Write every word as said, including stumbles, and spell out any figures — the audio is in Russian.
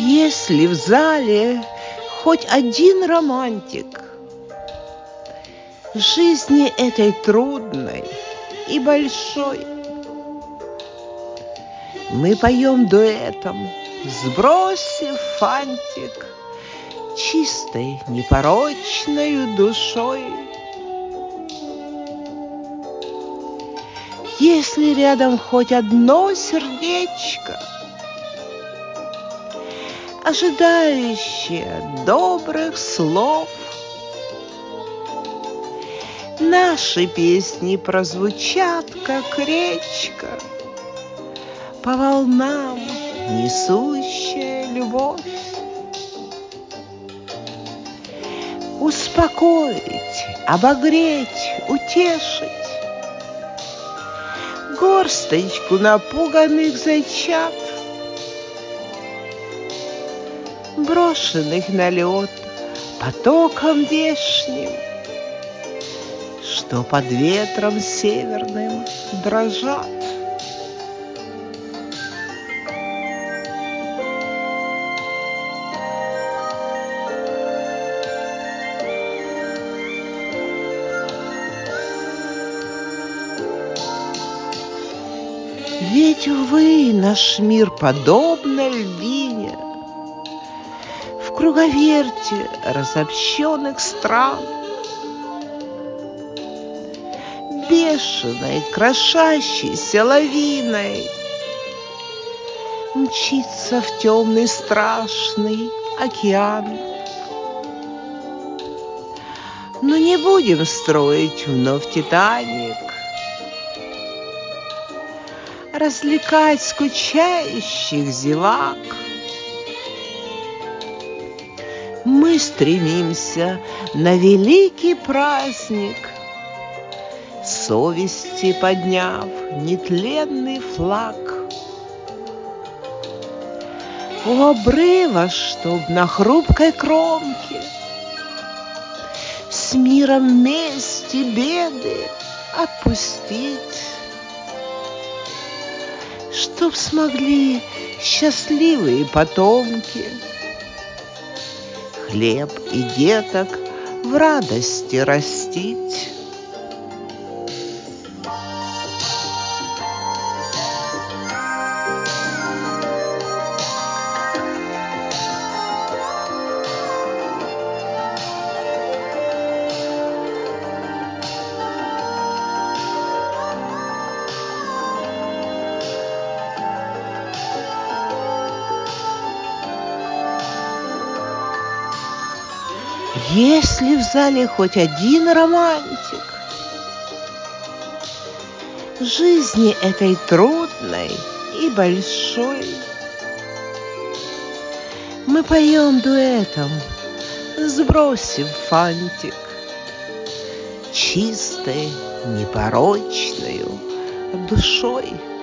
Если в зале хоть один романтик, жизни этой трудной и большой, мы поем дуэтом, сбросив фантик, чистой, непорочною душой. Если рядом хоть одно сердечко, ожидающее добрых слов, наши песни прозвучат, как речка, по волнам несущая любовь. Успокоить, обогреть, утешить горсточку напуганных зайчат, брошенных на лед потоком вешним, что под ветром северным дрожат. Ведь, увы, наш мир подобно льдине в круговерте разобщенных стран, бешеной, крошащейся лавиной мчится в темный страшный океан. Но не будем строить вновь Титаник, развлекать скучающих зевак. Мы стремимся на великий праздник, совести подняв нетленный флаг. У обрыва, чтоб на хрупкой кромке с миром вместе беды отпустить, чтоб смогли счастливые потомки хлеб и деток в радости растить. Если в зале хоть один романтик, жизни этой трудной и большой, мы поем дуэтом, сбросив фантик, чистой, непорочною душой.